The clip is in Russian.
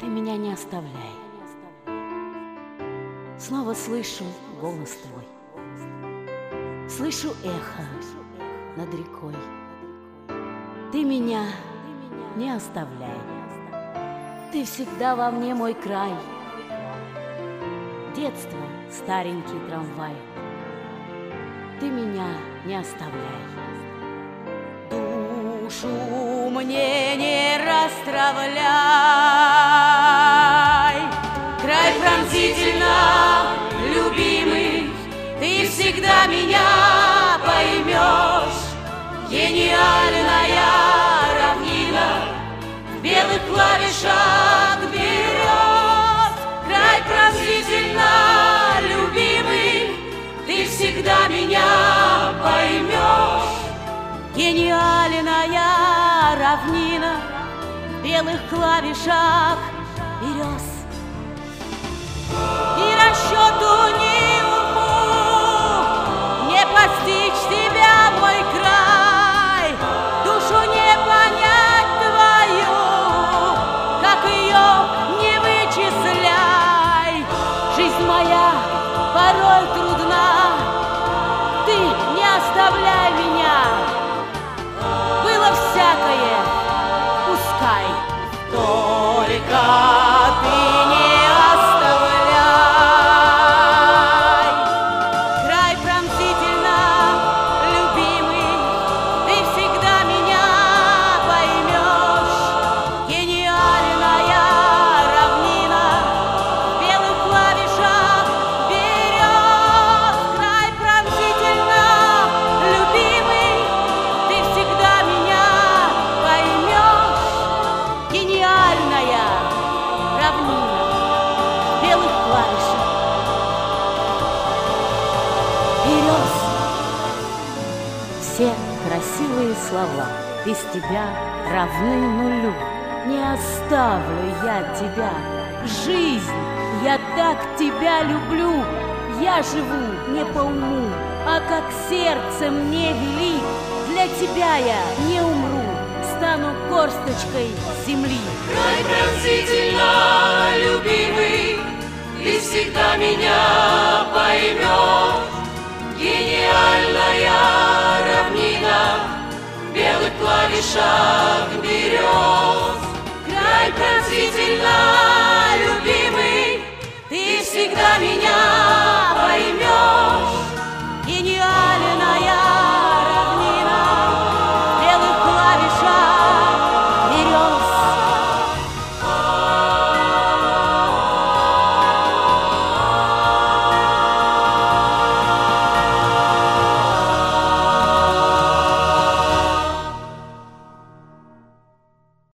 ты меня не оставляй. Снова слышу голос твой, слышу эхо над рекой. Ты меня не оставляй, ты всегда во мне мой край. Детство, старенький трамвай, ты меня не оставляй. Душу мне не расстравляй, край пронзительно любимый, ты всегда меня поймешь. Гениальная равнина в белых клавишах берет. Край пронзительно любимый, ты всегда меня поймешь. Гениальная равнина в белых клавишах берез. И расчету ни уму не постичь тебя, мой край, душу не понять твою, как ее не вычисляй. Жизнь моя порой трудна, ты не оставляй меня. Было всякое, пускай, только ты не оставляй. Край пронзительно любимый, ты всегда меня поймешь. Гениальная равнина в белых клавишах берет. Край пронзительно любимый, ты всегда меня поймешь. Гениальная равнина в белых клавишах берез. Все красивые слова без тебя равны нулю. Не оставлю я тебя, жизнь, я так тебя люблю. Я живу не по уму, а как сердце мне велит. Для тебя я не умру, стану горсточкой земли. Край пронзительно любимый, ты всегда меня поймешь. Гениальная равнина в белых клавишах берет.